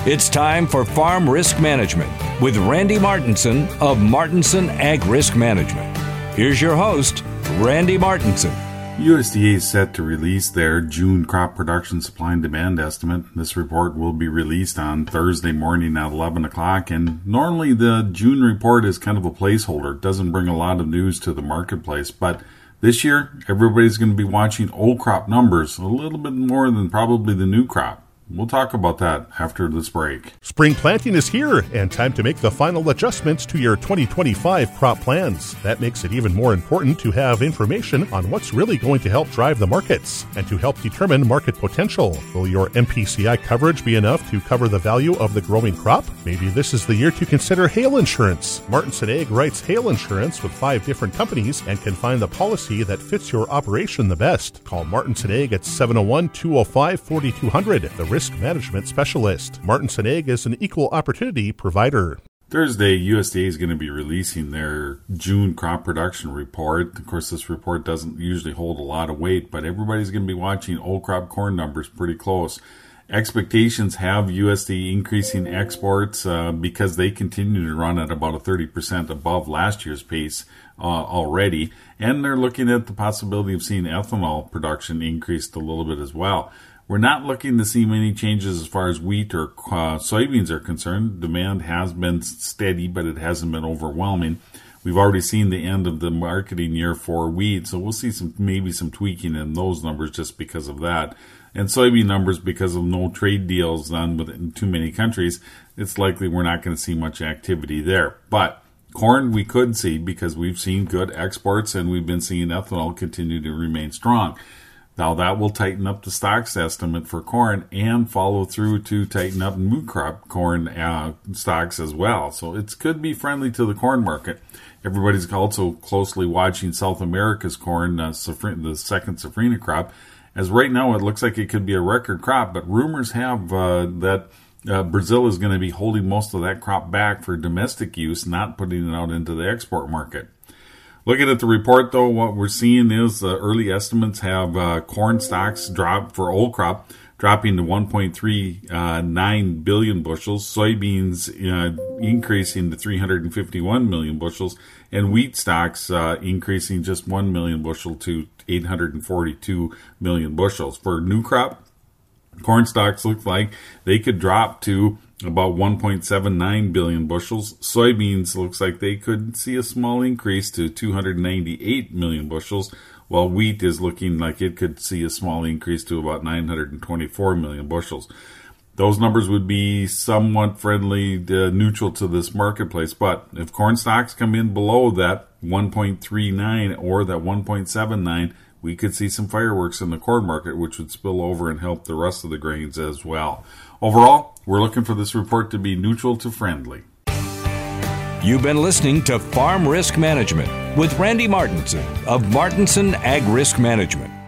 It's time for Farm Risk Management with Randy Martinson of Martinson Ag Risk Management. Here's your host, Randy Martinson. USDA is set to release their June crop production supply and demand estimate. This report will be released on Thursday morning at 11 o'clock. And normally the June report is kind of a placeholder. It doesn't bring a lot of news to the marketplace. But this year, everybody's going to be watching old crop numbers a little bit more than probably the new crop. We'll talk about that after this break. Spring planting is here, and time to make the final adjustments to your 2025 crop plans. That makes it even more important to have information on what's really going to help drive the markets and to help determine market potential. Will your MPCI coverage be enough to cover the value of the growing crop? Maybe this is the year to consider hail insurance. Martinson Ag writes hail insurance with 5 different companies and can find the policy that fits your operation the best. Call Martinson Ag at 701-205-4200. The Risk Management Specialist. Martinson Ag is an equal opportunity provider. Thursday, USDA is going to be releasing their June crop production report. Of course, this report doesn't usually hold a lot of weight, but everybody's going to be watching old crop corn numbers pretty close. Expectations have USDA increasing exports because they continue to run at about a 30% above last year's pace already, and they're looking at the possibility of seeing ethanol production increased a little bit as well. We're not looking to see many changes as far as wheat or soybeans are concerned. Demand has been steady, but it hasn't been overwhelming. We've already seen the end of the marketing year for wheat, so we'll see maybe some tweaking in those numbers just because of that. And soybean numbers, because of no trade deals done with too many countries, it's likely we're not going to see much activity there. But corn we could see because we've seen good exports and we've been seeing ethanol continue to remain strong. Now that will tighten up the stocks estimate for corn and follow through to tighten up new crop corn stocks as well. So it could be friendly to the corn market. Everybody's also closely watching South America's corn, the second safrinha crop, as right now it looks like it could be a record crop, but rumors have that Brazil is going to be holding most of that crop back for domestic use, not putting it out into the export market. Looking at the report, though, what we're seeing is early estimates have corn stocks drop for old crop, dropping to 1.39 billion bushels, soybeans increasing to 351 million bushels, and wheat stocks increasing just 1 million bushel to 842 million bushels. For new crop, corn stocks look like they could drop to about 1.79 billion bushels. Soybeans looks like they could see a small increase to 298 million bushels, while wheat is looking like it could see a small increase to about 924 million bushels. Those numbers would be somewhat friendly, neutral to this marketplace, but if corn stocks come in below that 1.39 or that 1.79, we could see some fireworks in the corn market, which would spill over and help the rest of the grains as well. Overall, we're looking for this report to be neutral to friendly. You've been listening to Farm Risk Management with Randy Martinson of Martinson Ag Risk Management.